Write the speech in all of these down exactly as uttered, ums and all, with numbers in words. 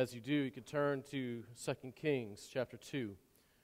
as you do, you can turn to Second Kings chapter two.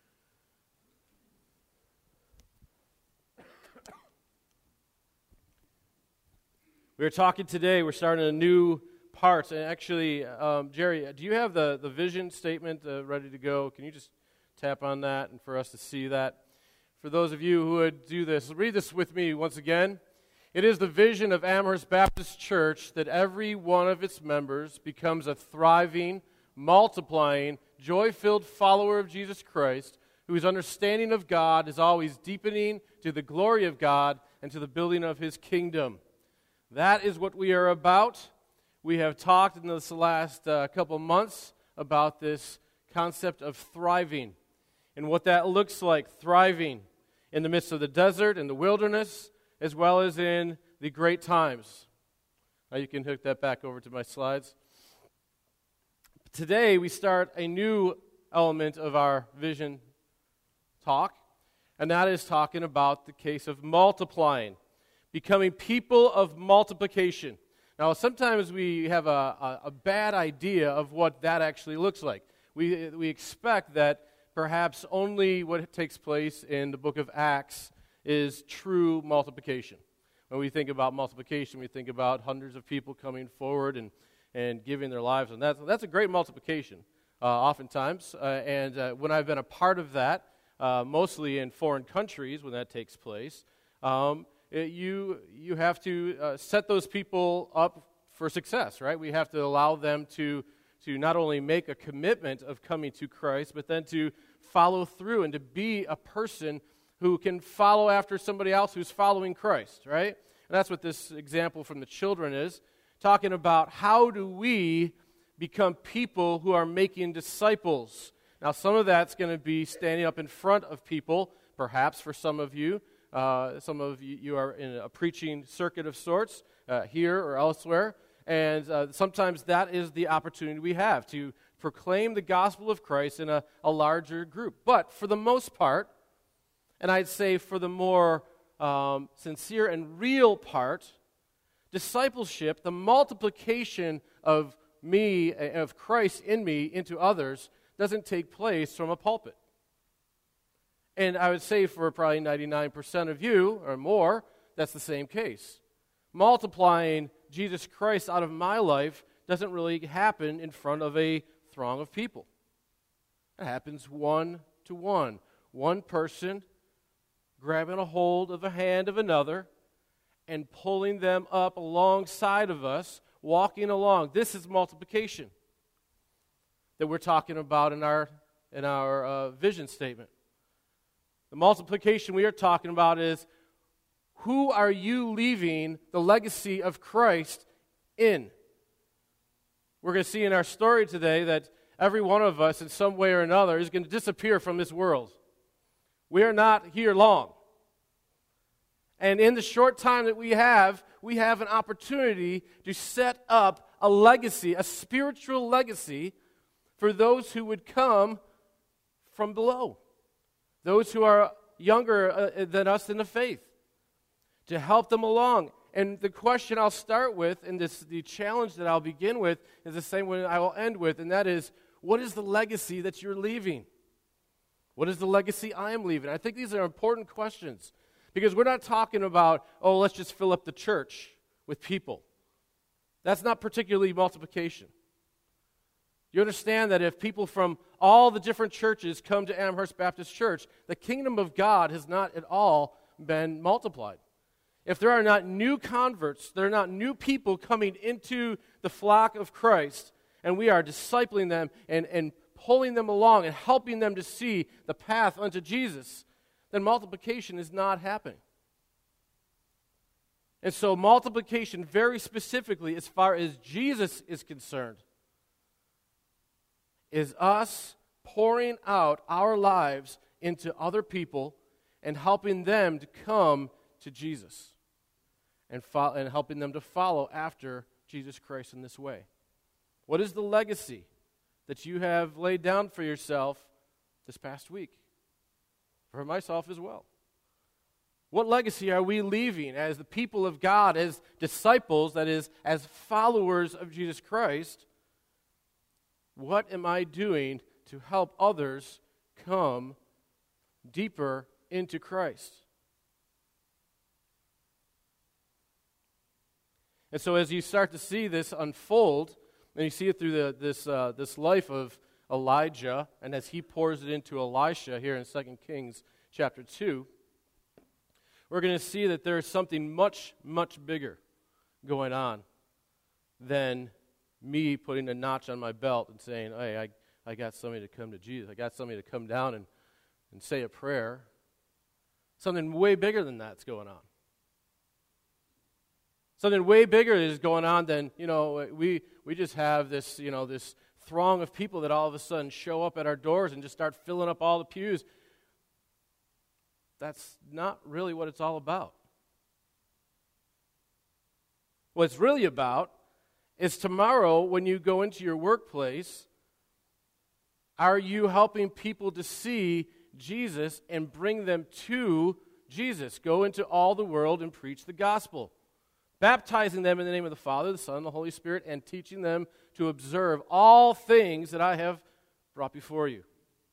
We're talking today, we're starting a new part, and actually, um, Jerry, do you have the, the vision statement uh, ready to go? Can you just tap on that and for us to see that? For those of you who would do this, read this with me once again. It is the vision of Amherst Baptist Church that every one of its members becomes a thriving, multiplying, joy-filled follower of Jesus Christ, whose understanding of God is always deepening to the glory of God and to the building of His kingdom. That is what we are about. We have talked in this last uh, couple months about this concept of thriving and what that looks like, thriving in the midst of the desert and the wilderness, as well as in the great times. Now you can hook that back over to my slides. Today we start a new element of our vision talk, and that is talking about the case of multiplying. Becoming people of multiplication. Now, sometimes we have a, a, a bad idea of what that actually looks like. We, we expect that perhaps only what takes place in the book of Acts is true multiplication. When we think about multiplication, we think about hundreds of people coming forward and, and giving their lives, and that's, that's a great multiplication, uh, oftentimes. Uh, and uh, when I've been a part of that, uh, mostly in foreign countries when that takes place, um, It, you you have to uh, set those people up for success, right? We have to allow them to to not only make a commitment of coming to Christ, but then to follow through and to be a person who can follow after somebody else who's following Christ, right? And that's what this example from the children is, talking about how do we become people who are making disciples. Now, some of that's going to be standing up in front of people, perhaps for some of you. Uh, some of you, you are in a preaching circuit of sorts, uh, here or elsewhere, and uh, sometimes that is the opportunity we have to proclaim the gospel of Christ in a, a larger group. But for the most part, and I'd say for the more um, sincere and real part, discipleship, the multiplication of me, of Christ in me into others, doesn't take place from a pulpit. And I would say for probably ninety-nine percent of you or more, that's the same case. Multiplying Jesus Christ out of my life doesn't really happen in front of a throng of people. It happens one to one. One person grabbing a hold of the hand of another and pulling them up alongside of us, walking along. This is multiplication that we're talking about in our, in our uh, vision statement. The multiplication we are talking about is, who are you leaving the legacy of Christ in? We're going to see in our story today that every one of us, in some way or another, is going to disappear from this world. We are not here long. And in the short time that we have, we have an opportunity to set up a legacy, a spiritual legacy, for those who would come from below. Those who are younger uh, than us in the faith, to help them along. And the question I'll start with, and this, the challenge that I'll begin with, is the same one I will end with, and that is, what is the legacy that you're leaving? What is the legacy I am leaving? I think these are important questions, because we're not talking about, oh, let's just fill up the church with people. That's not particularly multiplication. You understand that if people from all the different churches come to Amherst Baptist Church, the kingdom of God has not at all been multiplied. If there are not new converts, there are not new people coming into the flock of Christ, and we are discipling them and, and pulling them along and helping them to see the path unto Jesus, then multiplication is not happening. And so multiplication, very specifically as far as Jesus is concerned, is us pouring out our lives into other people and helping them to come to Jesus and, fo- and helping them to follow after Jesus Christ in this way. What is the legacy that you have laid down for yourself this past week? For myself as well. What legacy are we leaving as the people of God, as disciples, that is, as followers of Jesus Christ? What am I doing to help others come deeper into Christ? And so as you start to see this unfold, and you see it through the, this, uh, this life of Elijah, and as he pours it into Elisha here in Second Kings chapter two, we're going to see that there is something much, much bigger going on than me putting a notch on my belt and saying, hey, I, I got somebody to come to Jesus. I got somebody to come down and, and say a prayer. Something way bigger than that's going on. Something way bigger is going on than, you know, we, we just have this, you know, this throng of people that all of a sudden show up at our doors and just start filling up all the pews. That's not really what it's all about. What it's really about is tomorrow when you go into your workplace, are you helping people to see Jesus and bring them to Jesus? Go into all the world and preach the gospel, baptizing them in the name of the Father, the Son, and the Holy Spirit, and teaching them to observe all things that I have brought before you.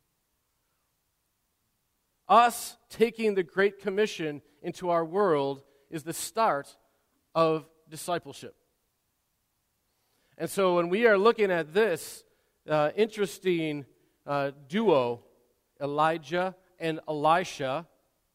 Us taking the Great Commission into our world is the start of discipleship. And so when we are looking at this uh, interesting uh, duo, Elijah and Elisha,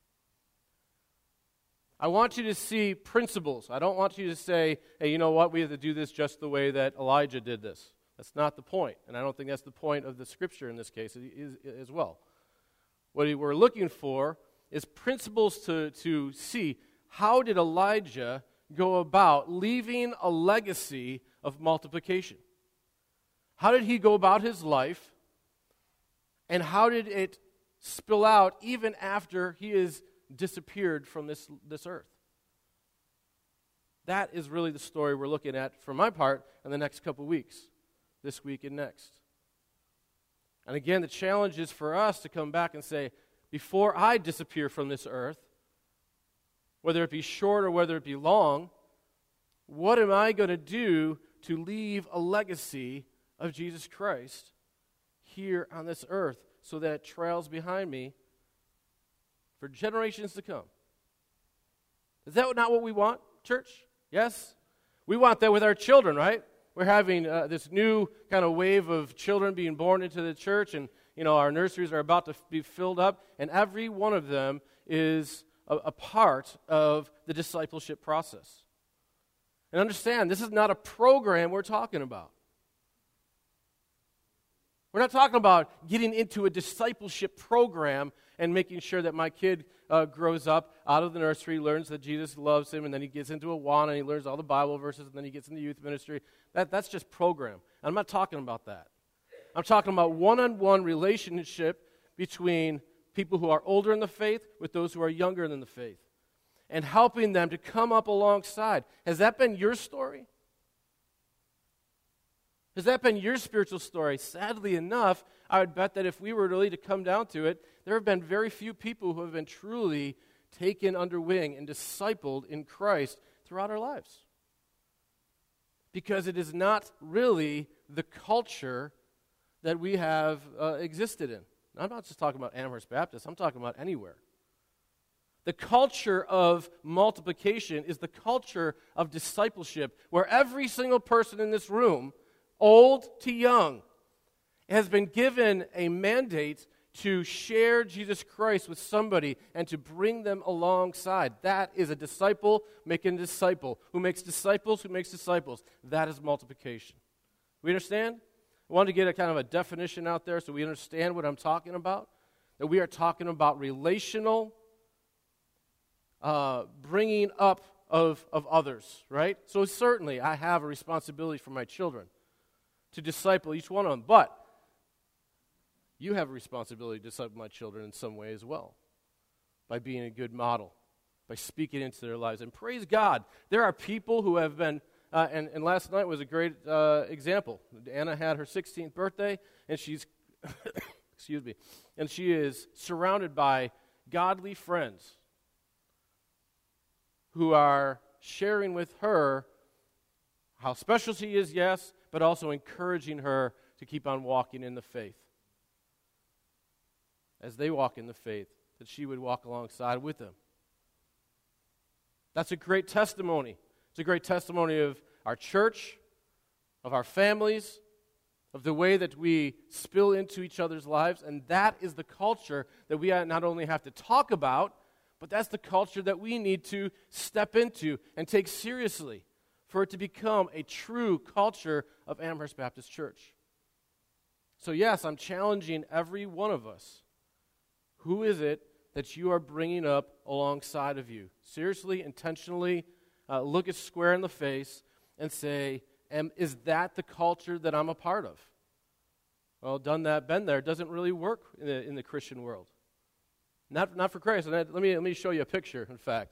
I want you to see principles. I don't want you to say, hey, you know what, we have to do this just the way that Elijah did this. That's not the point, and I don't think that's the point of the Scripture in this case as well. What we're looking for is principles to, to see how did Elijah go about leaving a legacy of multiplication. How did he go about his life, and how did it spill out even after he is disappeared from this, this earth? That is really the story we're looking at, for my part, in the next couple weeks, this week and next. And again, the challenge is for us to come back and say, before I disappear from this earth, whether it be short or whether it be long, what am I going to do to leave a legacy of Jesus Christ here on this earth so that it trails behind me for generations to come? Is that not what we want, church? Yes? We want that with our children, right? We're having uh, this new kind of wave of children being born into the church, and you know our nurseries are about to f- be filled up, and every one of them is a, a part of the discipleship process. And understand, this is not a program we're talking about. We're not talking about getting into a discipleship program and making sure that my kid uh, grows up out of the nursery, learns that Jesus loves him, and then he gets into Awana and he learns all the Bible verses, and then he gets into youth ministry. That, that's just program. I'm not talking about that. I'm talking about one-on-one relationship between people who are older in the faith with those who are younger in the faith, and helping them to come up alongside. Has that been your story? Has that been your spiritual story? Sadly enough, I would bet that if we were really to come down to it, there have been very few people who have been truly taken under wing and discipled in Christ throughout our lives. Because it is not really the culture that we have uh, existed in. I'm not just talking about Amherst Baptist, I'm talking about anywhere. The culture of multiplication is the culture of discipleship, where every single person in this room, old to young, has been given a mandate to share Jesus Christ with somebody and to bring them alongside. That is a disciple making a disciple, who makes disciples, who makes disciples. That is multiplication. We understand? I wanted to get a kind of a definition out there so we understand what I'm talking about. That we are talking about relational uh, bringing up of, of others, right? So certainly I have a responsibility for my children to disciple each one of them, but you have a responsibility to disciple my children in some way as well, by being a good model, by speaking into their lives. And praise God, there are people who have been, uh, and, and last night was a great uh, example. Anna had her sixteenth birthday, and she's, excuse me, and she is surrounded by godly friends who are sharing with her how special she is, yes, but also encouraging her to keep on walking in the faith. As they walk in the faith, that she would walk alongside with them. That's a great testimony. It's a great testimony of our church, of our families, of the way that we spill into each other's lives, and that is the culture that we not only have to talk about, but that's the culture that we need to step into and take seriously for it to become a true culture of Amherst Baptist Church. So yes, I'm challenging every one of us. Who is it that you are bringing up alongside of you? Seriously, intentionally, uh, look it square in the face and say, Am, is that the culture that I'm a part of? Well, done that, been there, doesn't really work in the, in the Christian world. Not, not for Christ. And let me, let me show you a picture, in fact.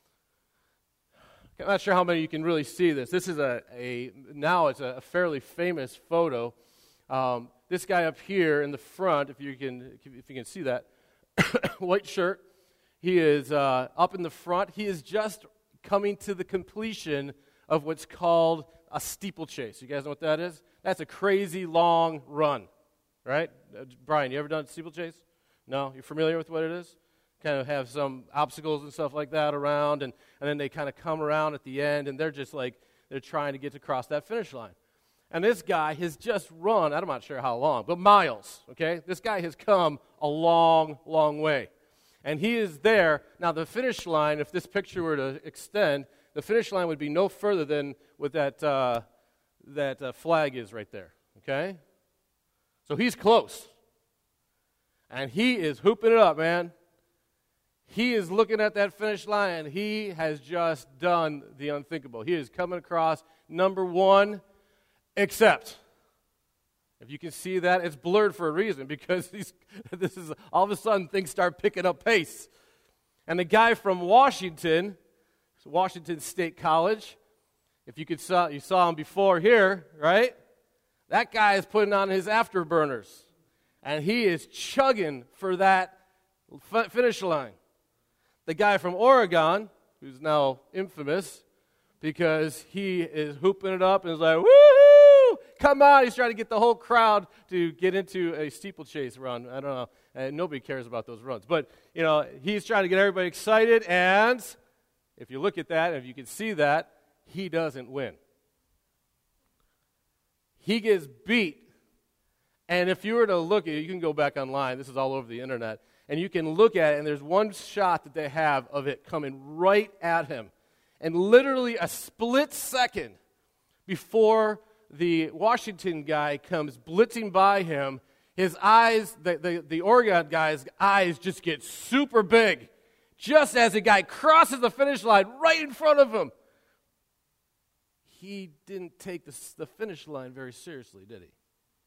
I'm not sure how many you can really see this. This is a, a now it's a fairly famous photo. Um, this guy up here in the front, if you can, if you can see that, white shirt, he is uh, up in the front. He is just coming to the completion of what's called a steeplechase. You guys know what that is? That's a crazy long run, right? Uh, Brian, you ever done a steeplechase? No? You're familiar with what it is? Kind of have some obstacles and stuff like that around, and, and then they kind of come around at the end, and they're just like, they're trying to get across that finish line. And this guy has just run, I'm not sure how long, but miles, okay? This guy has come a long, long way. And he is there. Now, the finish line, if this picture were to extend, the finish line would be no further than what that, uh, that uh, flag is right there, okay? So he's close. And he is hooping it up, man. He is looking at that finish line, and he has just done the unthinkable. He is coming across number one, except, if you can see that, it's blurred for a reason, because he's, this is all of a sudden things start picking up pace. And the guy from Washington, Washington State College, if you could saw you saw him before here, right? That guy is putting on his afterburners, and he is chugging for that f- finish line. The guy from Oregon, who's now infamous because he is hooping it up and is like, woo! Come on! He's trying to get the whole crowd to get into a steeplechase run. I don't know. And nobody cares about those runs. But, you know, he's trying to get everybody excited, and if you look at that, and if you can see that, he doesn't win. He gets beat. And if you were to look at it, you can go back online. This is all over the internet. And you can look at it, and there's one shot that they have of it coming right at him. And literally a split second before the Washington guy comes blitzing by him, his eyes, the, the, the Oregon guy's eyes just get super big, just as the guy crosses the finish line right in front of him. He didn't take the, the finish line very seriously, did he?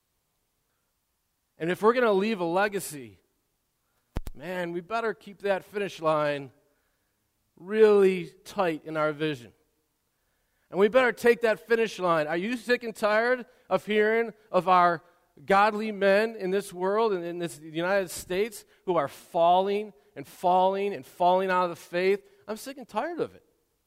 And if we're going to leave a legacy, man, we better keep that finish line really tight in our vision. And we better take that finish line. Are you sick and tired of hearing of our godly men in this world and in this United States who are falling and falling and falling out of the faith? I'm sick and tired of it.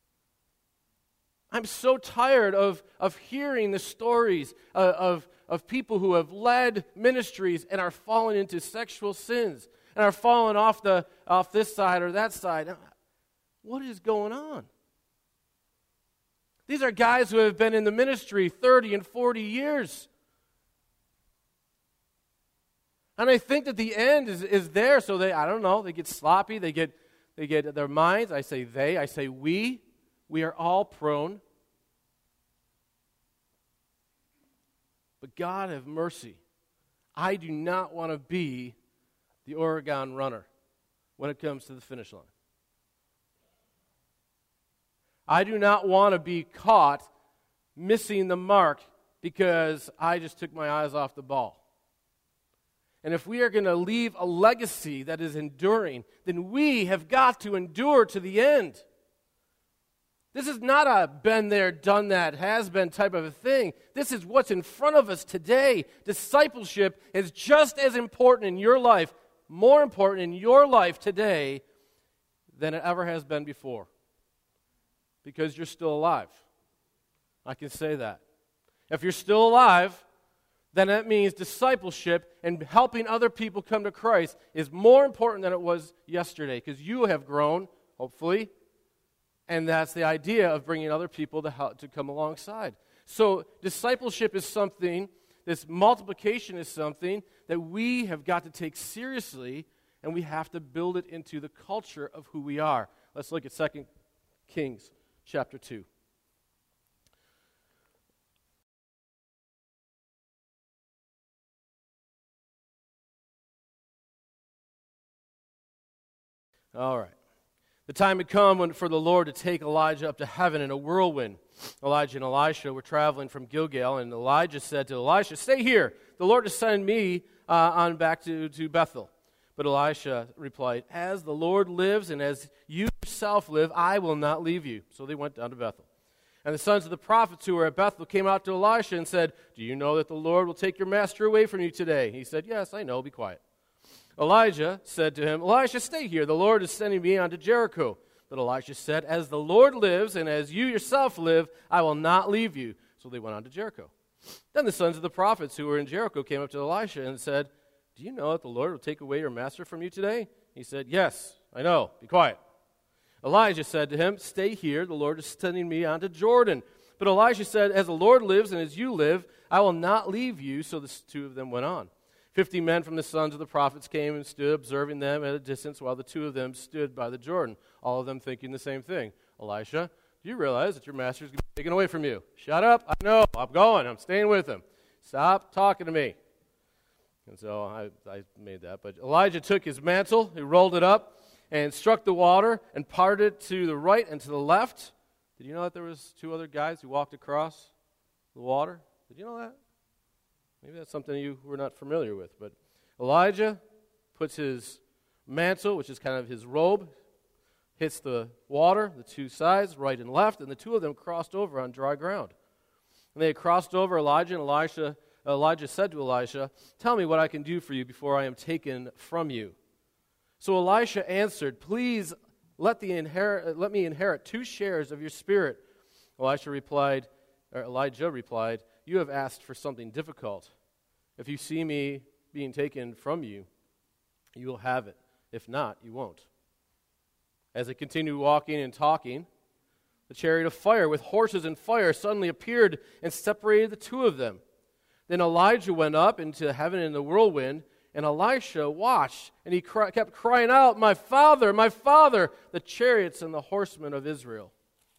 I'm so tired of, of hearing the stories of, of, of people who have led ministries and are falling into sexual sins and are falling off the off this side or that side. What is going on? These are guys who have been in the ministry thirty and forty years. And I think that the end is, is there, so they, I don't know, they get sloppy, they get they get their minds, I say they, I say we, we are all prone. But God have mercy. I do not want to be the Oregon runner when it comes to the finish line. I do not want to be caught missing the mark because I just took my eyes off the ball. And if we are going to leave a legacy that is enduring, then we have got to endure to the end. This is not a been there, done that, has been type of a thing. This is what's in front of us today. Discipleship is just as important in your life, more important in your life today than it ever has been before. Because you're still alive. I can say that. If you're still alive, then that means discipleship and helping other people come to Christ is more important than it was yesterday, because you have grown, hopefully, and that's the idea of bringing other people to help, to come alongside. So discipleship is something, this multiplication is something that we have got to take seriously, and we have to build it into the culture of who we are. Let's look at Second Kings chapter two. All right. The time had come when, for the Lord to take Elijah up to heaven in a whirlwind. Elijah and Elisha were traveling from Gilgal, and Elijah said to Elisha, "Stay here. The Lord is sending me uh, on back to, to Bethel." But Elisha replied, "As the Lord lives and as you yourself live, I will not leave you." So they went down to Bethel. And the sons of the prophets who were at Bethel came out to Elisha and said, "Do you know that the Lord will take your master away from you today?" He said, "Yes, I know. Be quiet." Elijah said to him, "Elisha, stay here. The Lord is sending me on to Jericho." But Elisha said, "As the Lord lives and as you yourself live, I will not leave you." So they went on to Jericho. Then the sons of the prophets who were in Jericho came up to Elisha and said, "Do you know that the Lord will take away your master from you today?" He said, "Yes, I know. Be quiet." Elijah said to him, "Stay here. The Lord is sending me on to Jordan." But Elisha said, "As the Lord lives and as you live, I will not leave you." So the two of them went on. Fifty men from the sons of the prophets came and stood observing them at a distance while the two of them stood by the Jordan, all of them thinking the same thing. "Elisha, do you realize that your master is going to be taken away from you?" "Shut up. I know. I'm going. I'm staying with him. Stop talking to me." And so I, I made that. But Elijah took his mantle, he rolled it up, and struck the water and parted it to the right and to the left. Did you know that there was two other guys who walked across the water? Did you know that? Maybe that's something you were not familiar with. But Elijah puts his mantle, which is kind of his robe, hits the water, the two sides, right and left, and the two of them crossed over on dry ground. And they had crossed over, Elijah and Elisha, Elijah said to Elisha, "Tell me what I can do for you before I am taken from you." So Elisha answered, "Please let, the inherit, let me inherit two shares of your spirit." Elisha replied, or Elijah replied, "You have asked for something difficult. If you see me being taken from you, you will have it. If not, you won't." As they continued walking and talking, the chariot of fire with horses and fire suddenly appeared and separated the two of them. Then Elijah went up into heaven in the whirlwind, and Elisha watched, and he cry, kept crying out, "My father, my father, the chariots and the horsemen of Israel."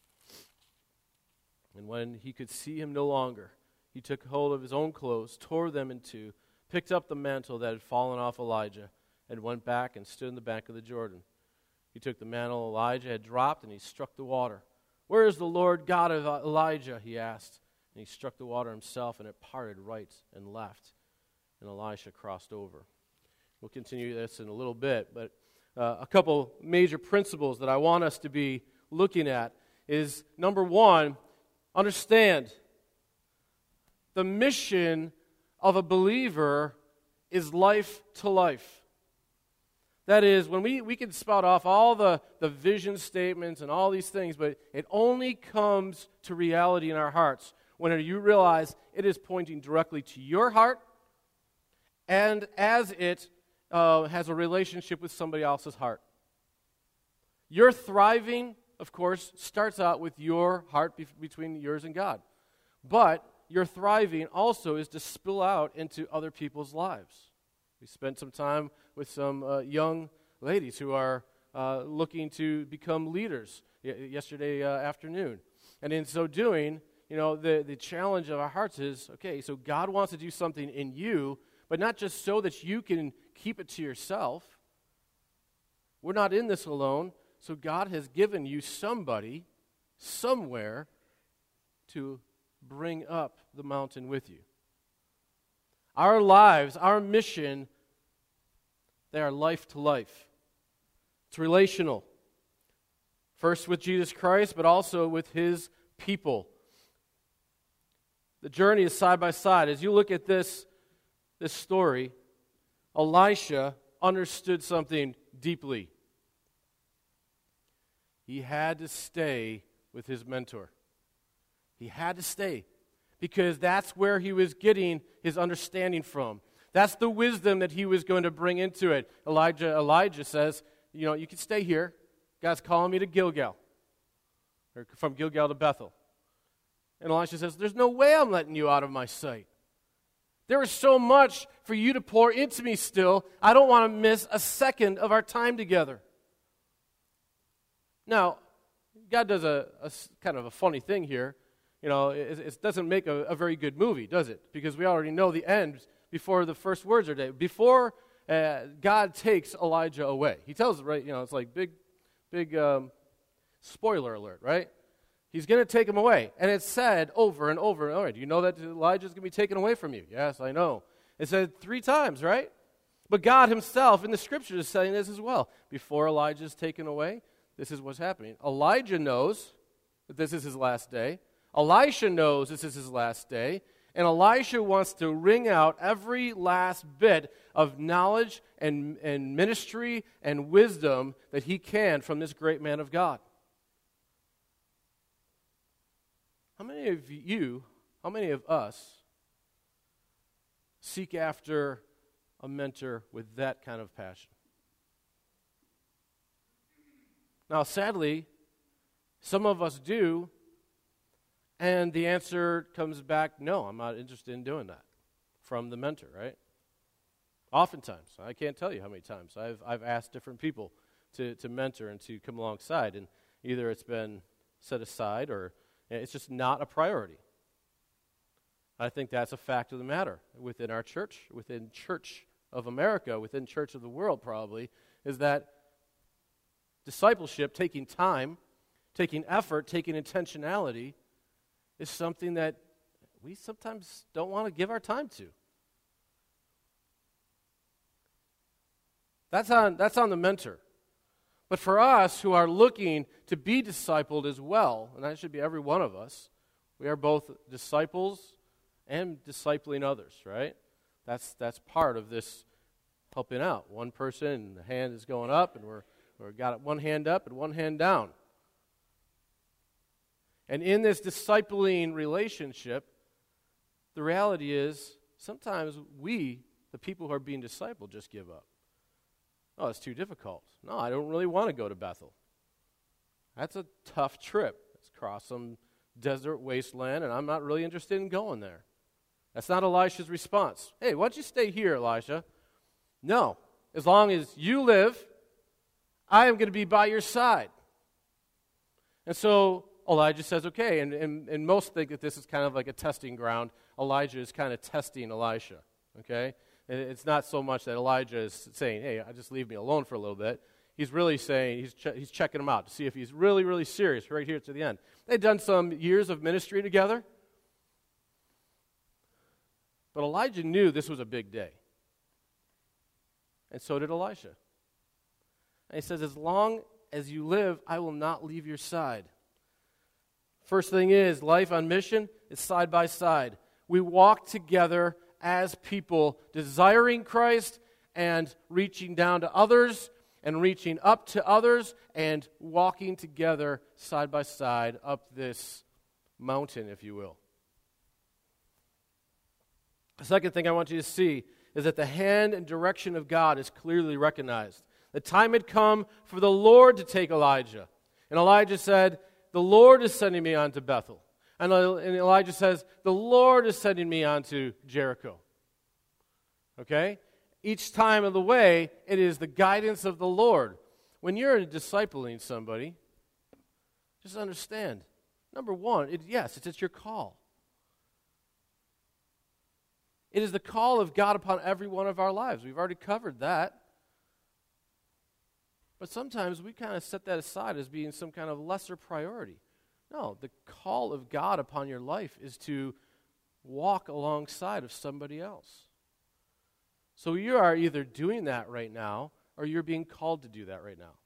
And when he could see him no longer, he took hold of his own clothes, tore them in two, picked up the mantle that had fallen off Elijah, and went back and stood in the bank of the Jordan. He took the mantle Elijah had dropped, and he struck the water. "Where is the Lord God of Elijah?" he asked. And he struck the water himself, and it parted right and left. And Elisha crossed over. We'll continue this in a little bit, but uh, a couple major principles that I want us to be looking at is, number one, understand the mission of a believer is life to life. That is, when we, we can spout off all the, the vision statements and all these things, but it only comes to reality in our hearts when you realize it is pointing directly to your heart, and as it uh, has a relationship with somebody else's heart. Your thriving, of course, starts out with your heart be- between yours and God. But your thriving also is to spill out into other people's lives. We spent some time with some uh, young ladies who are uh, looking to become leaders y- yesterday uh, afternoon. And in so doing, you know, the, the challenge of our hearts is, okay, so God wants to do something in you, but not just so that you can keep it to yourself. We're not in this alone, so God has given you somebody, somewhere, to bring up the mountain with you. Our lives, our mission, they are life to life. It's relational. First with Jesus Christ, but also with His people. The journey is side by side. As you look at this, this story, Elisha understood something deeply. He had to stay with his mentor. He had to stay because that's where he was getting his understanding from. That's the wisdom that he was going to bring into it. Elijah, Elijah says, you know, you can stay here. God's calling me to Gilgal, or from Gilgal to Bethel. And Elisha says, there's no way I'm letting you out of my sight. There is so much for you to pour into me still. I don't want to miss a second of our time together. Now, God does a, a kind of a funny thing here. You know, it, it doesn't make a, a very good movie, does it? Because we already know the end before the first words are said. Before uh, God takes Elijah away. He tells it, right, you know, it's like big, big um, spoiler alert, right? He's going to take him away. And it's said over and over and over. Do you know that Elijah's going to be taken away from you? Yes, I know. It said three times, right? But God himself in the scriptures is saying this as well. Before Elijah's taken away, this is what's happening. Elijah knows that this is his last day. Elisha knows this is his last day, and Elisha wants to wring out every last bit of knowledge and, and ministry and wisdom that he can from this great man of God. How many of you, how many of us seek after a mentor with that kind of passion? Now, sadly, some of us do. And the answer comes back, no, I'm not interested in doing that from the mentor, right? Oftentimes. I can't tell you how many times I've I've asked different people to, to mentor and to come alongside, and either it's been set aside or it's just not a priority. I think that's a fact of the matter within our church, within Church of America, within Church of the world probably, is that discipleship, taking time, taking effort, taking intentionality, is something that we sometimes don't want to give our time to. That's on, that's on the mentor. But for us who are looking to be discipled as well, and that should be every one of us, we are both disciples and discipling others, right? That's that's part of this helping out. One person, the hand is going up, and we're, we're got one hand up and one hand down. And in this discipling relationship, the reality is sometimes we, the people who are being discipled, just give up. Oh, it's too difficult. No, I don't really want to go to Bethel. That's a tough trip. It's across some desert wasteland, and I'm not really interested in going there. That's not Elisha's response. Hey, why don't you stay here, Elisha? No. As long as you live, I am going to be by your side. And so Elijah says, okay, and, and, and most think that this is kind of like a testing ground. Elijah is kind of testing Elisha, okay? And it's not so much that Elijah is saying, hey, just leave me alone for a little bit. He's really saying, he's che- he's checking him out to see if he's really, really serious right here to the end. They'd done some years of ministry together. But Elijah knew this was a big day. And so did Elisha. And he says, as long as you live, I will not leave your side. First thing is, life on mission is side by side. We walk together as people desiring Christ and reaching down to others and reaching up to others and walking together side by side up this mountain, if you will. The second thing I want you to see is that the hand and direction of God is clearly recognized. The time had come for the Lord to take Elijah. And Elijah said, the Lord is sending me on to Bethel. And Elijah says, the Lord is sending me on to Jericho. Okay? Each time of the way, it is the guidance of the Lord. When you're discipling somebody, just understand, number one, it, yes, it's, it's your call. It is the call of God upon every one of our lives. We've already covered that. But sometimes we kind of set that aside as being some kind of lesser priority. No, the call of God upon your life is to walk alongside of somebody else. So you are either doing that right now or you're being called to do that right now.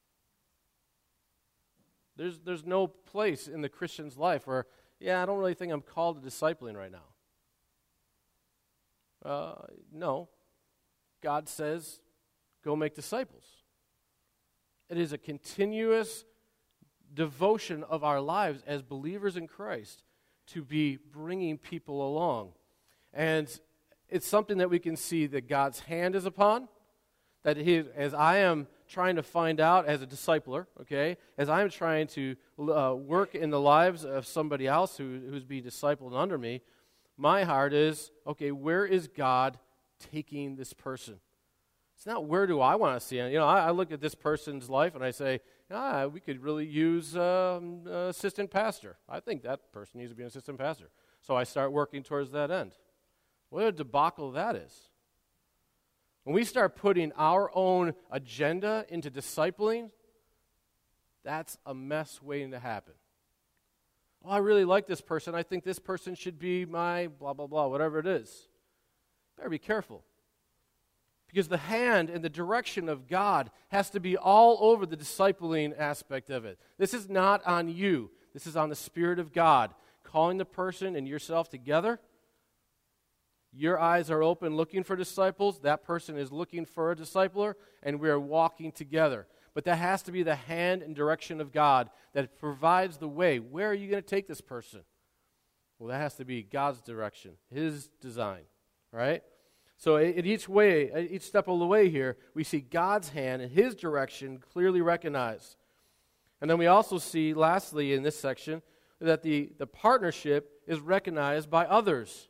There's, there's no place in the Christian's life where, yeah, I don't really think I'm called to discipling right now. Uh, no. God says, go make disciples. It is a continuous devotion of our lives as believers in Christ to be bringing people along. And it's something that we can see that God's hand is upon, that he, as I am trying to find out as a discipler, okay, as I am trying to uh, work in the lives of somebody else who, who's being discipled under me, my heart is, okay, where is God taking this person? It's not where do I want to see him. You know, I, I look at this person's life and I say, ah, we could really use um, an assistant pastor. I think that person needs to be an assistant pastor. So I start working towards that end. What a debacle that is. When we start putting our own agenda into discipling, that's a mess waiting to happen. Oh, I really like this person. I think this person should be my blah, blah, blah, whatever it is. Better be careful. Because the hand and the direction of God has to be all over the discipling aspect of it. This is not on you. This is on the Spirit of God, calling the person and yourself together. Your eyes are open looking for disciples. That person is looking for a discipler, and we are walking together. But that has to be the hand and direction of God that provides the way. Where are you going to take this person? Well, that has to be God's direction, His design, right? So in each way, at each step of the way here, we see God's hand and His direction clearly recognized. And then we also see, lastly, in this section, that the, the partnership is recognized by others.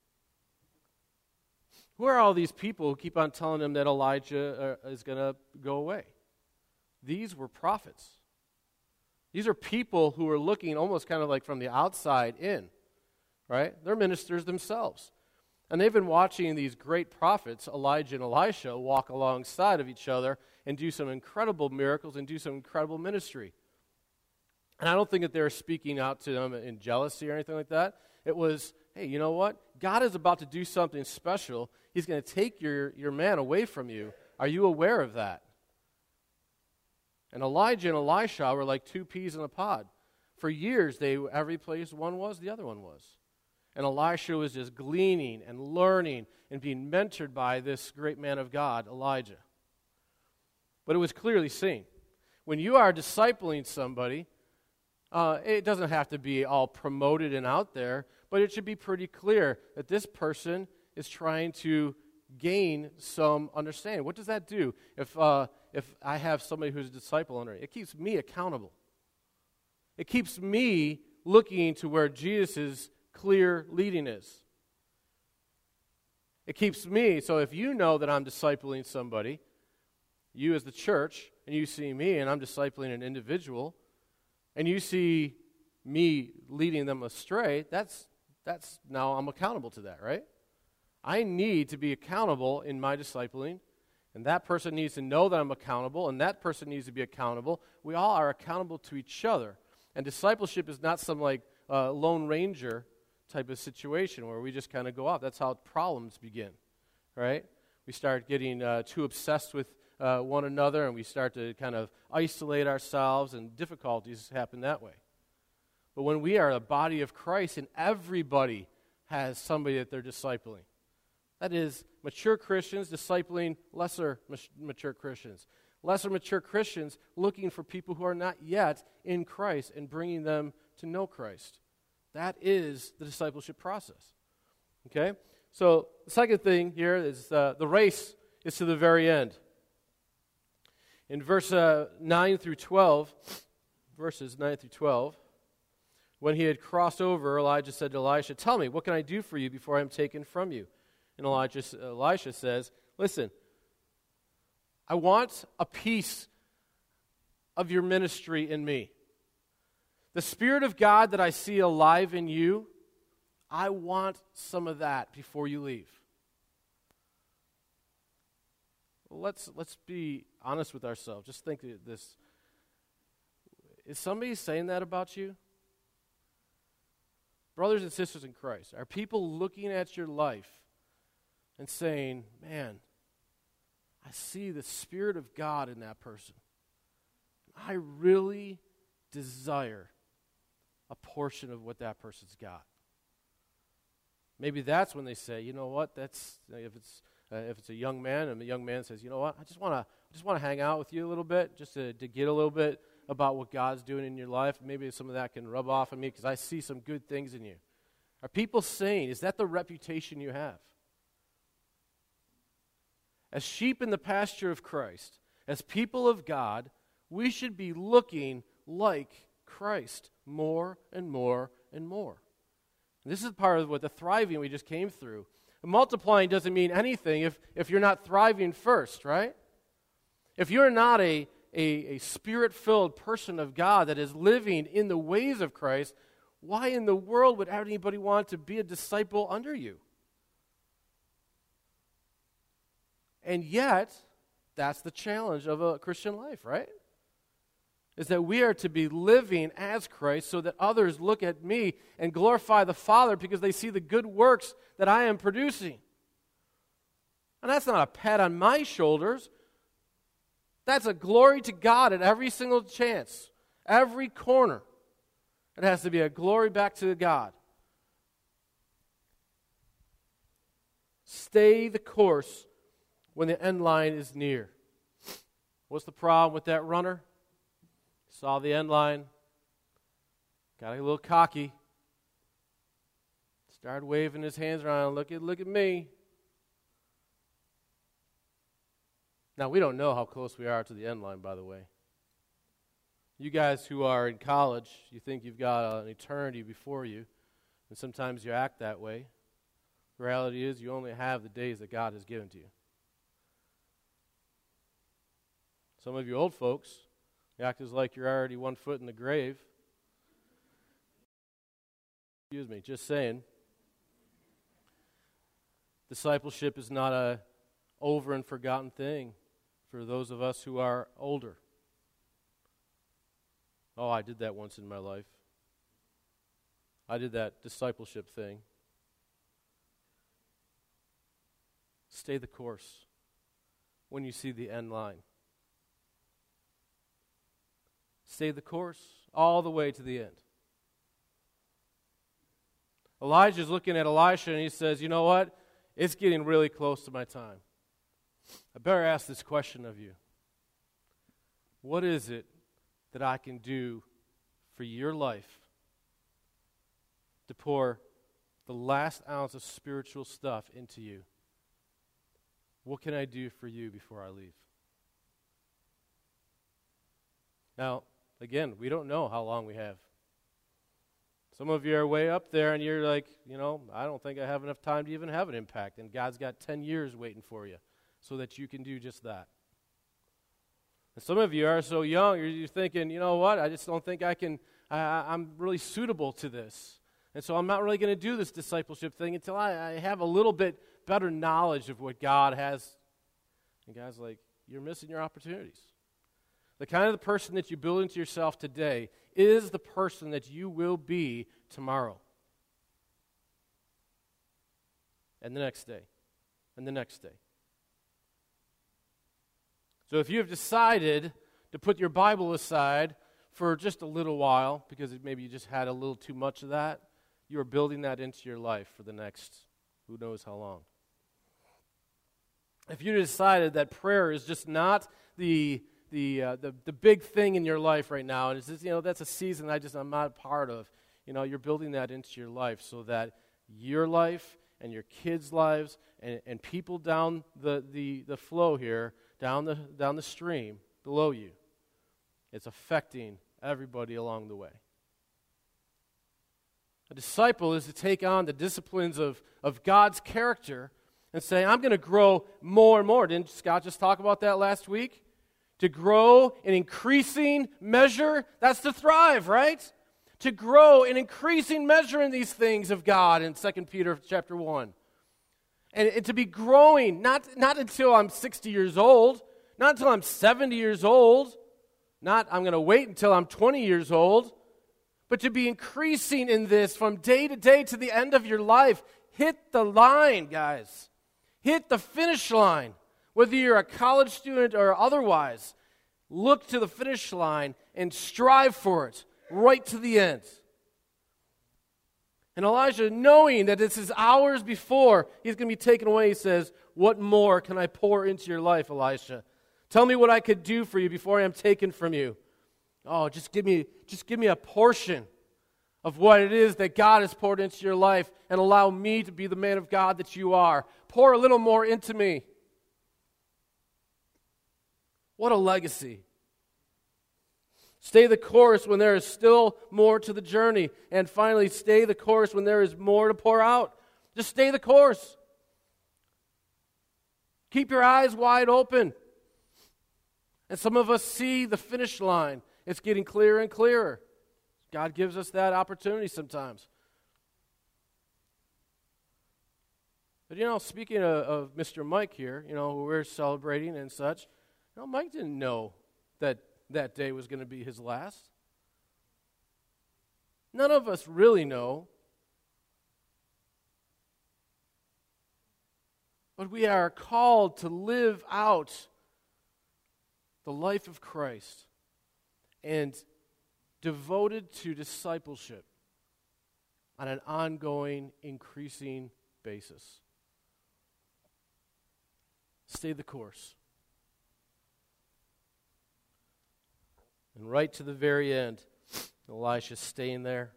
Who are all these people who keep on telling him that Elijah uh, is going to go away? These were prophets. These are people who are looking almost kind of like from the outside in, right? They're ministers themselves. And they've been watching these great prophets, Elijah and Elisha, walk alongside of each other and do some incredible miracles and do some incredible ministry. And I don't think that they're speaking out to them in jealousy or anything like that. It was, hey, you know what? God is about to do something special. He's going to take your, your man away from you. Are you aware of that? And Elijah and Elisha were like two peas in a pod. For years, they every place one was, the other one was. And Elisha was just gleaning and learning and being mentored by this great man of God, Elijah. But it was clearly seen. When you are discipling somebody, uh, it doesn't have to be all promoted and out there, but it should be pretty clear that this person is trying to gain some understanding. What does that do? If uh, if I have somebody who's a disciple under me, it keeps me accountable. It keeps me looking to where Jesus' clear leading is. It keeps me, so if you know that I'm discipling somebody, you as the church, and you see me and I'm discipling an individual, and you see me leading them astray, that's that's now I'm accountable to that, right? I need to be accountable in my discipling, and that person needs to know that I'm accountable, and that person needs to be accountable. We all are accountable to each other. And discipleship is not some like uh, Lone Ranger type of situation where we just kind of go off. That's how problems begin, right? We start getting uh, too obsessed with uh, one another, and we start to kind of isolate ourselves, and difficulties happen that way. But when we are a body of Christ, and everybody has somebody that they're discipling, that is, mature Christians discipling lesser mature Christians. Lesser mature Christians looking for people who are not yet in Christ and bringing them to know Christ. That is the discipleship process. Okay? So the second thing here is uh, the race is to the very end. In verse uh, nine through twelve, verses nine through twelve, when he had crossed over, Elijah said to Elisha, "Tell me, what can I do for you before I am taken from you?" And Elijah, Elisha says, "Listen, I want a piece of your ministry in me. The Spirit of God that I see alive in you, I want some of that before you leave." Well, let's let's be honest with ourselves. Just think of this. Is somebody saying that about you? Brothers and sisters in Christ, are people looking at your life and saying, man, I see the Spirit of God in that person. I really desire a portion of what that person's got. Maybe that's when they say, you know what, that's if it's uh, if it's a young man and the young man says, you know what, I just want to I just want to hang out with you a little bit, just to, to get a little bit about what God's doing in your life. Maybe some of that can rub off on me because I see some good things in you. Are people saying, is that the reputation you have? As sheep in the pasture of Christ, as people of God, we should be looking like Christ more and more and more. And this is part of what the thriving we just came through. Multiplying doesn't mean anything if, if you're not thriving first, right? If you're not a, a, a spirit-filled person of God that is living in the ways of Christ, why in the world would anybody want to be a disciple under you? And yet, that's the challenge of a Christian life, right? Is that we are to be living as Christ so that others look at me and glorify the Father because they see the good works that I am producing. And that's not a pat on my shoulders. That's a glory to God at every single chance, every corner. It has to be a glory back to God. Stay the course when the end line is near. What's the problem with that runner? Saw the end line, got a little cocky, started waving his hands around, look at, look at me. Now, we don't know how close we are to the end line, by the way. You guys who are in college, you think you've got an eternity before you, and sometimes you act that way. The reality is you only have the days that God has given to you. Some of you old folks, you act as like you're already one foot in the grave. Excuse me, just saying. Discipleship is not a over and forgotten thing for those of us who are older. Oh, I did that once in my life. I did that discipleship thing. Stay the course when you see the end line. Stay the course all the way to the end. Elijah's looking at Elisha and he says, you know what? It's getting really close to my time. I better ask this question of you. What is it that I can do for your life to pour the last ounce of spiritual stuff into you? What can I do for you before I leave? Now, again, we don't know how long we have. Some of you are way up there and you're like, you know, I don't think I have enough time to even have an impact. And God's got ten years waiting for you so that you can do just that. And some of you are so young, you're, you're thinking, you know what, I just don't think I can, I, I'm really suitable to this. And so I'm not really going to do this discipleship thing until I, I have a little bit better knowledge of what God has. And God's like, you're missing your opportunities. The kind of the person that you build into yourself today is the person that you will be tomorrow. And the next day. And the next day. So if you have decided to put your Bible aside for just a little while, because maybe you just had a little too much of that, you are building that into your life for the next who knows how long. If you decided that prayer is just not the the uh, the the big thing in your life right now, and it's just, you know, that's a season I just I'm not a part of. You know, you're building that into your life so that your life and your kids' lives and, and people down the, the, the flow here, down the down the stream below you, it's affecting everybody along the way. A disciple is to take on the disciplines of, of God's character and say, I'm going to grow more and more. Didn't Scott just talk about that last week? To grow in increasing measure, that's to thrive, right? To grow in increasing measure in these things of God in Second Peter chapter one. And, and to be growing, not, not until I'm sixty years old, not until I'm seventy years old, not I'm going to wait until I'm twenty years old, but to be increasing in this from day to day to the end of your life. Hit the line, guys. Hit the finish line. Whether you're a college student or otherwise, look to the finish line and strive for it right to the end. And Elijah, knowing that this is hours before he's going to be taken away, he says, what more can I pour into your life, Elisha? Tell me what I could do for you before I am taken from you. Oh, just give me, just give me a portion of what it is that God has poured into your life and allow me to be the man of God that you are. Pour a little more into me. What a legacy. Stay the course when there is still more to the journey. And finally, stay the course when there is more to pour out. Just stay the course. Keep your eyes wide open. And some of us see the finish line. It's getting clearer and clearer. God gives us that opportunity sometimes. But you know, speaking of, of Mister Mike here, you know, who we're celebrating and such, you know, Mike didn't know that that day was going to be his last. None of us really know. But we are called to live out the life of Christ and devoted to discipleship on an ongoing, increasing basis. Stay the course. And right to the very end, Elisha's staying there.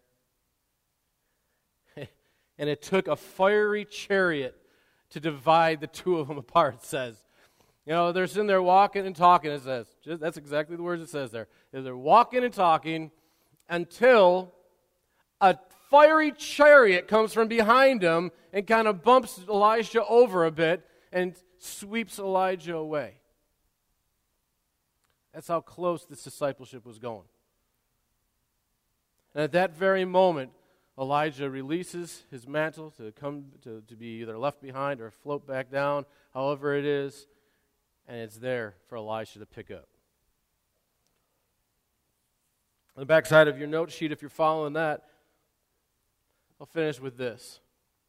And it took a fiery chariot to divide the two of them apart, it says. You know, they're sitting there walking and talking, it says. Just, that's exactly the words it says there. They're walking and talking until a fiery chariot comes from behind them and kind of bumps Elisha over a bit and sweeps Elijah away. That's how close this discipleship was going. And at that very moment, Elijah releases his mantle to come to, to be either left behind or float back down, however it is, and it's there for Elisha to pick up. On the back side of your note sheet, if you're following that, I'll finish with this.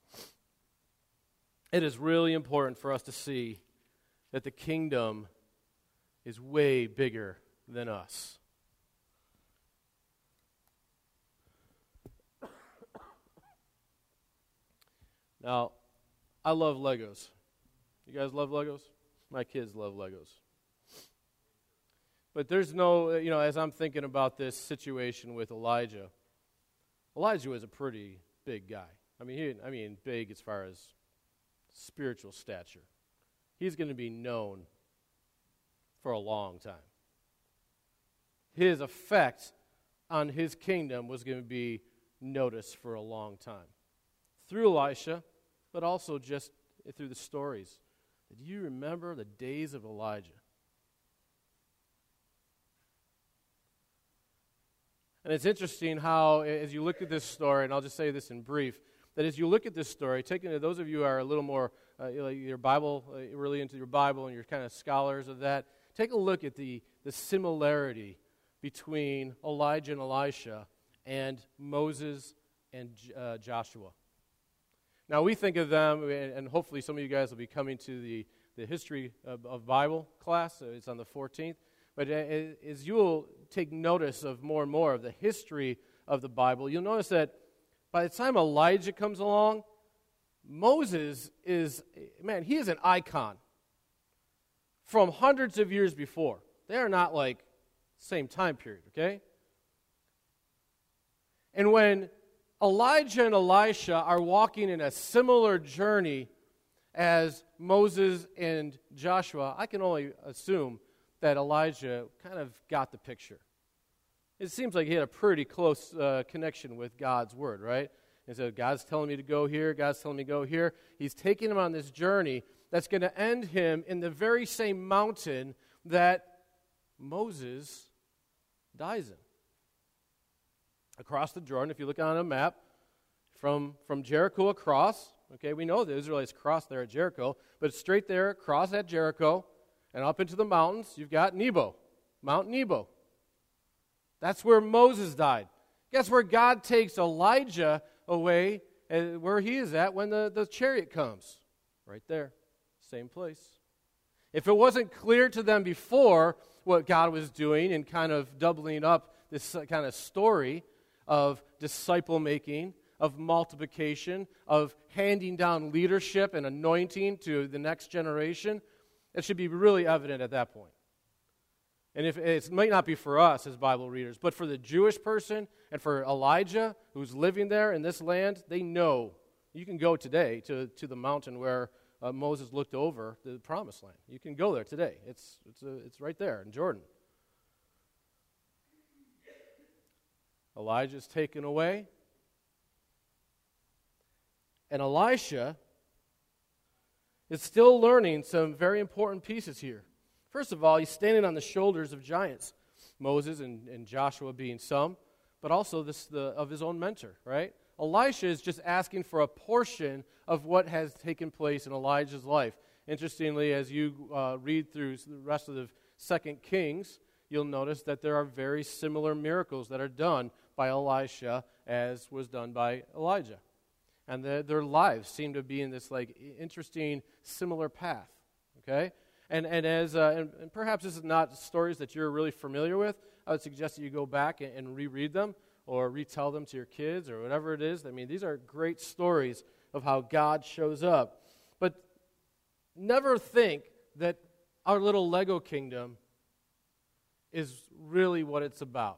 It is really important for us to see that the kingdom is way bigger than us. Now, I love Legos. You guys love Legos? My kids love Legos. But there's no, you know, as I'm thinking about this situation with Elijah, Elijah was a pretty big guy. I mean, he, I mean, big as far as spiritual stature. He's going to be known for a long time. His effect on his kingdom was going to be noticed for a long time. Through Elisha, but also just through the stories. Do you remember the days of Elijah? And it's interesting how, as you look at this story, and I'll just say this in brief, that as you look at this story, taking those of you who are a little more, uh, your Bible, uh, really into your Bible, and you're kind of scholars of that, take a look at the, the similarity between Elijah and Elisha and Moses and uh, Joshua. Now, we think of them, and hopefully some of you guys will be coming to the, the history of, of Bible class. It's on the fourteenth. But as you will take notice of more and more of the history of the Bible, you'll notice that by the time Elijah comes along, Moses is, man, he is an icon from hundreds of years before. They are not like same time period, okay? And when Elijah and Elisha are walking in a similar journey as Moses and Joshua, I can only assume that Elijah kind of got the picture. It seems like he had a pretty close uh, connection with God's word, right? And so God's telling me to go here, God's telling me to go here. He's taking him on this journey that's going to end him in the very same mountain that Moses dies in. Across the Jordan, if you look on a map, from, from Jericho across, okay, we know the Israelites crossed there at Jericho, but straight there, across at Jericho, and up into the mountains, you've got Nebo, Mount Nebo. That's where Moses died. Guess where God takes Elijah away, uh, where he is at when the, the chariot comes? Right there, same place. If it wasn't clear to them before what God was doing and kind of doubling up this kind of story of disciple making, of multiplication, of handing down leadership and anointing to the next generation, it should be really evident at that point. And if it might not be for us as Bible readers, but for the Jewish person and for Elijah who's living there in this land, they know. You can go today to, to the mountain where uh, Moses looked over the promised land. You can go there today. It's, it's, a, it's right there in Jordan. Elijah's taken away. And Elisha is still learning some very important pieces here. First of all, he's standing on the shoulders of giants, Moses and, and Joshua being some, but also this the, of his own mentor, right? Elisha is just asking for a portion of what has taken place in Elijah's life. Interestingly, as you uh, read through the rest of the Second Kings, you'll notice that there are very similar miracles that are done by Elisha as was done by Elijah. And the, their lives seem to be in this like interesting, similar path, okay? And and as uh, and, and perhaps this is not stories that you're really familiar with, I would suggest that you go back and, and reread them or retell them to your kids or whatever it is. I mean, these are great stories of how God shows up. But never think that our little Lego kingdom is really what it's about.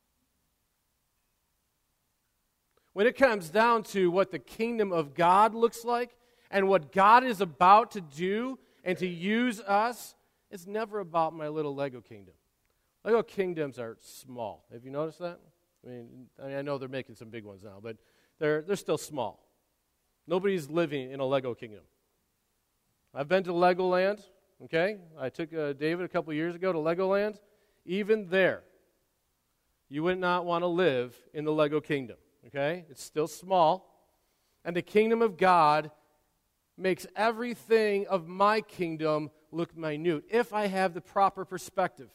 When it comes down to what the kingdom of God looks like and what God is about to do and to use us, it's never about my little Lego kingdom. Lego kingdoms are small. Have you noticed that? I mean, I mean, I know they're making some big ones now, but they're they're still small. Nobody's living in a Lego kingdom. I've been to Legoland, okay? I took uh, David a couple years ago to Legoland. Even there, you would not want to live in the Lego kingdom, okay? It's still small. And the kingdom of God makes everything of my kingdom look minute if I have the proper perspective.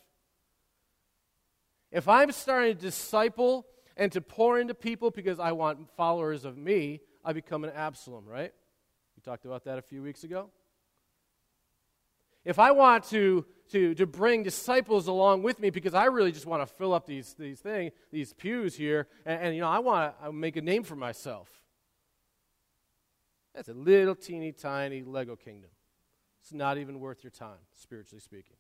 If I'm starting to disciple and to pour into people because I want followers of me, I become an Absalom, right? We talked about that a few weeks ago. If I want to, to, to bring disciples along with me because I really just want to fill up these these things, these pews here, and, and you know I want to make a name for myself. That's a little teeny tiny Lego kingdom. It's not even worth your time, spiritually speaking.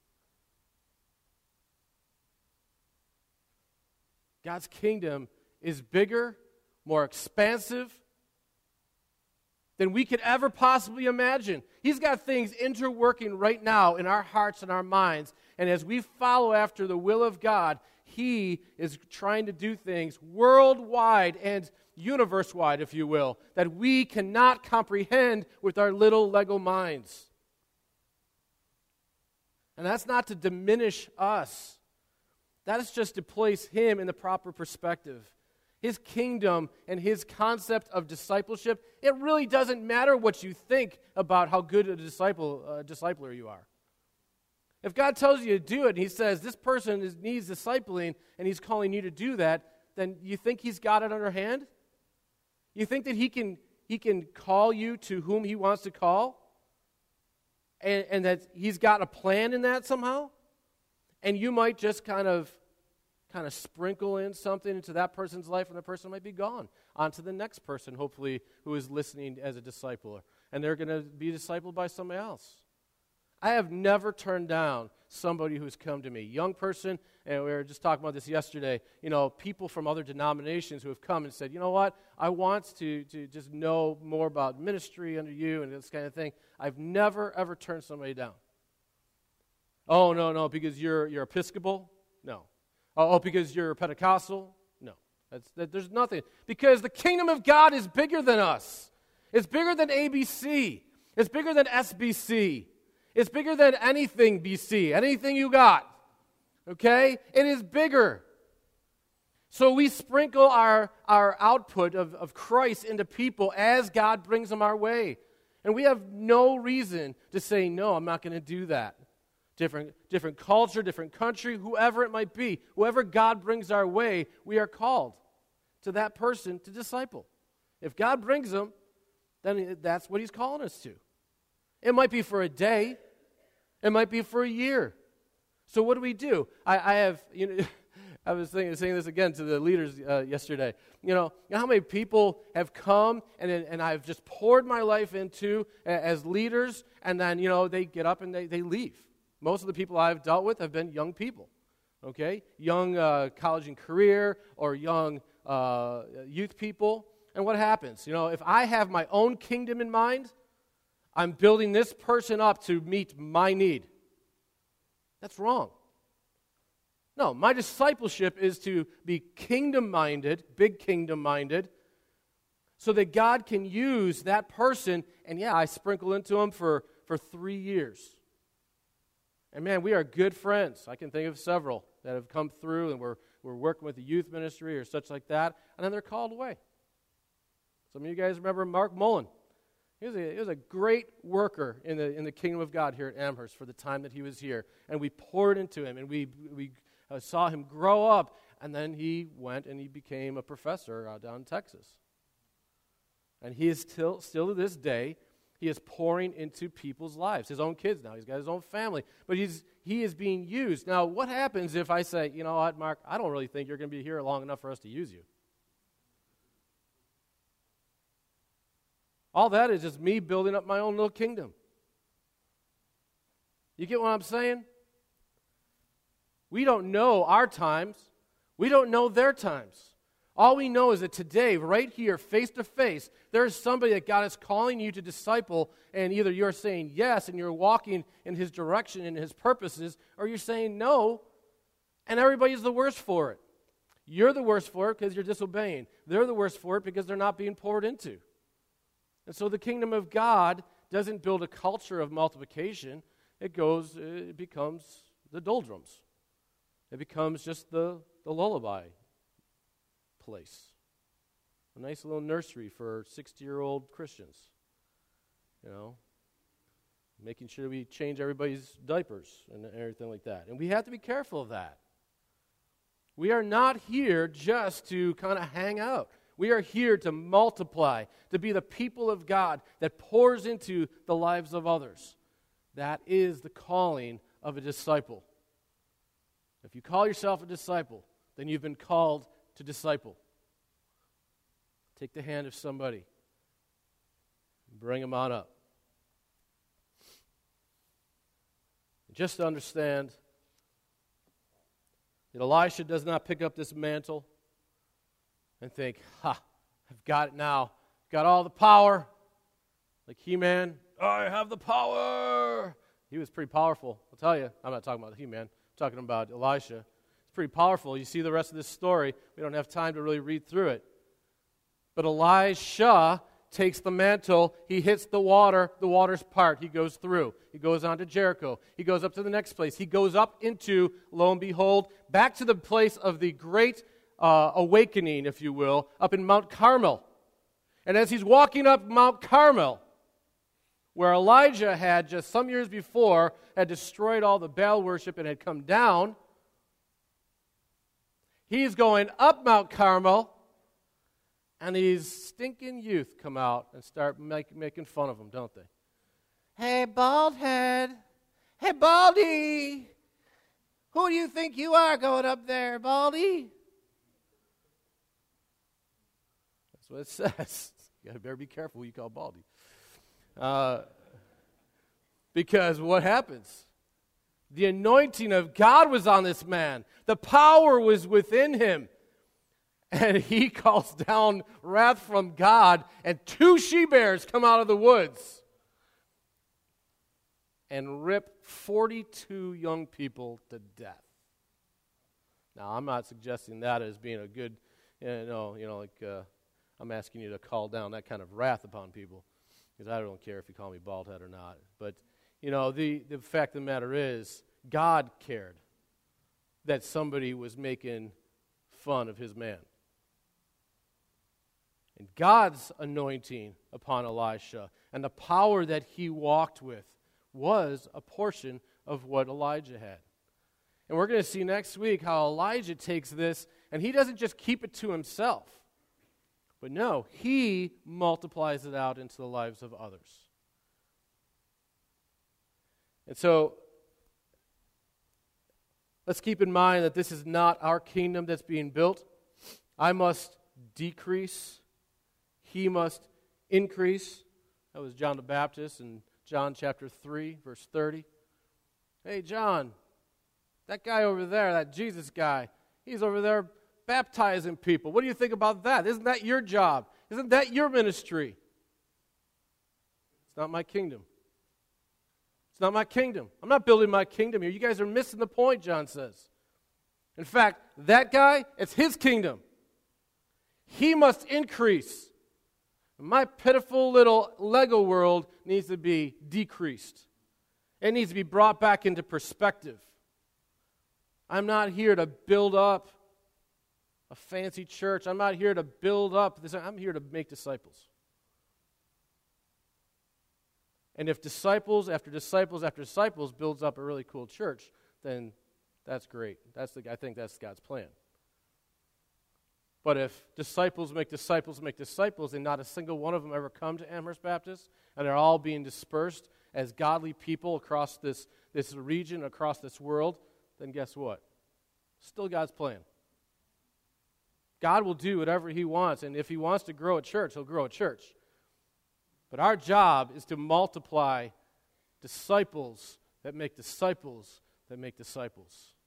God's kingdom is bigger, more expansive than we could ever possibly imagine. He's got things interworking right now in our hearts and our minds. And as we follow after the will of God, He is trying to do things worldwide and universe-wide, if you will, that we cannot comprehend with our little Lego minds. And that's not to diminish us. That is just to place Him in the proper perspective. His kingdom and His concept of discipleship, it really doesn't matter what you think about how good a disciple, uh, discipler you are. If God tells you to do it and He says this person is, needs discipling and He's calling you to do that, then you think He's got it under hand? You think that He can He can call you to whom He wants to call? And, and that He's got a plan in that somehow? And you might just kind of kind of sprinkle in something into that person's life, and the person might be gone on to the next person, hopefully, who is listening as a discipler. And they're going to be discipled by somebody else. I have never turned down somebody who's come to me. Young person, and we were just talking about this yesterday, you know, people from other denominations who have come and said, you know what, I want to, to just know more about ministry under you and this kind of thing. I've never, ever turned somebody down. Oh, no, no, because you're you're Episcopal? No. Oh, because you're Pentecostal? No. That's, that, there's nothing. Because the kingdom of God is bigger than us. It's bigger than A B C. It's bigger than S B C. It's bigger than anything B C, anything you got. Okay? It is bigger. So we sprinkle our, our output of, of Christ into people as God brings them our way. And we have no reason to say, no, I'm not going to do that. Different, different culture, different country, whoever it might be, whoever God brings our way, we are called to that person to disciple. If God brings them, then that's what He's calling us to. It might be for a day. It might be for a year. So what do we do? I, I have, you know, I was thinking, saying this again to the leaders uh, yesterday. You know, you know how many people have come and and I've just poured my life into as leaders, and then, you know, they get up and they, they leave. Most of the people I've dealt with have been young people. okay? Young uh, college and career or young uh, youth people. And what happens? You know, if I have my own kingdom in mind, I'm building this person up to meet my need. That's wrong. No, my discipleship is to be kingdom-minded, big kingdom-minded, so that God can use that person, and yeah, I sprinkle into them for, for three years. And man, we are good friends. I can think of several that have come through, and we're, we're working with the youth ministry or such like that, and then they're called away. Some of you guys remember Mark Mullen. He was a, he was a great worker in the in the kingdom of God here at Amherst for the time that he was here, and we poured into him, and we we uh, saw him grow up, and then he went and he became a professor uh, down in Texas. And he is still still to this day, he is pouring into people's lives, his own kids now. He's got his own family, but he's he is being used. Now, what happens if I say, you know what, Mark, I don't really think you're going to be here long enough for us to use you? All that is just me building up my own little kingdom. You get what I'm saying? We don't know our times. We don't know their times. All we know is that today, right here, face to face, there is somebody that God is calling you to disciple, and either you're saying yes and you're walking in His direction and His purposes, or you're saying no, and everybody's the worse for it. You're the worst for it because you're disobeying. They're the worst for it because they're not being poured into. And so the kingdom of God doesn't build a culture of multiplication. It goes, it becomes the doldrums. It becomes just the, the lullaby place. A nice little nursery for sixty-year-old Christians. You know, making sure we change everybody's diapers and everything like that. And we have to be careful of that. We are not here just to kind of hang out. We are here to multiply, to be the people of God that pours into the lives of others. That is the calling of a disciple. If you call yourself a disciple, then you've been called to disciple. Take the hand of somebody and bring them on up. Just to understand that Elisha does not pick up this mantle and think, ha, I've got it now. Got all the power. Like He-Man, I have the power. He was pretty powerful, I'll tell you. I'm not talking about He-Man. I'm talking about Elisha. It's pretty powerful. You see the rest of this story. We don't have time to really read through it. But Elisha takes the mantle. He hits the water. The water's part. He goes through. He goes on to Jericho. He goes up to the next place. He goes up into, lo and behold, back to the place of the great Uh, awakening, if you will, up in Mount Carmel. And as he's walking up Mount Carmel, where Elijah had just some years before had destroyed all the Baal worship and had come down, he's going up Mount Carmel, and these stinking youth come out and start make, making fun of him, don't they? Hey, bald head. Hey, Baldy. Who do you think you are going up there, Baldy? That's what it says. You better be careful who you call Baldy. Uh, because what happens? The anointing of God was on this man. The power was within him. And he calls down wrath from God, and two she-bears come out of the woods and rip forty-two young people to death. Now, I'm not suggesting that as being a good, you know, you know like uh, I'm asking you to call down that kind of wrath upon people, because I don't care if you call me bald head or not. But, you know, the, the fact of the matter is, God cared that somebody was making fun of his man. And God's anointing upon Elisha and the power that he walked with was a portion of what Elijah had. And we're going to see next week how Elijah takes this, and he doesn't just keep it to himself. But no, he multiplies it out into the lives of others. And so, let's keep in mind that this is not our kingdom that's being built. I must decrease. He must increase. That was John the Baptist in John chapter three, verse thirty. Hey, John, That guy over there, that Jesus guy, he's over there baptizing people. What do you think about that? Isn't that your job? Isn't that your ministry? It's not my kingdom. It's not my kingdom. I'm not building my kingdom here. You guys are missing the point, John says. In fact, that guy, it's his kingdom. He must increase. My pitiful little Lego world needs to be decreased. It needs to be brought back into perspective. I'm not here to build up a fancy church. I'm not here to build up this. I'm here to make disciples. And if disciples after disciples after disciples builds up a really cool church, then that's great. That's the, I think that's God's plan. But if disciples make disciples make disciples, and not a single one of them ever come to Amherst Baptist, and they're all being dispersed as godly people across this, this region, across this world, then guess what? Still God's plan. God will do whatever He wants, and if He wants to grow a church, He'll grow a church. But our job is to multiply disciples that make disciples that make disciples.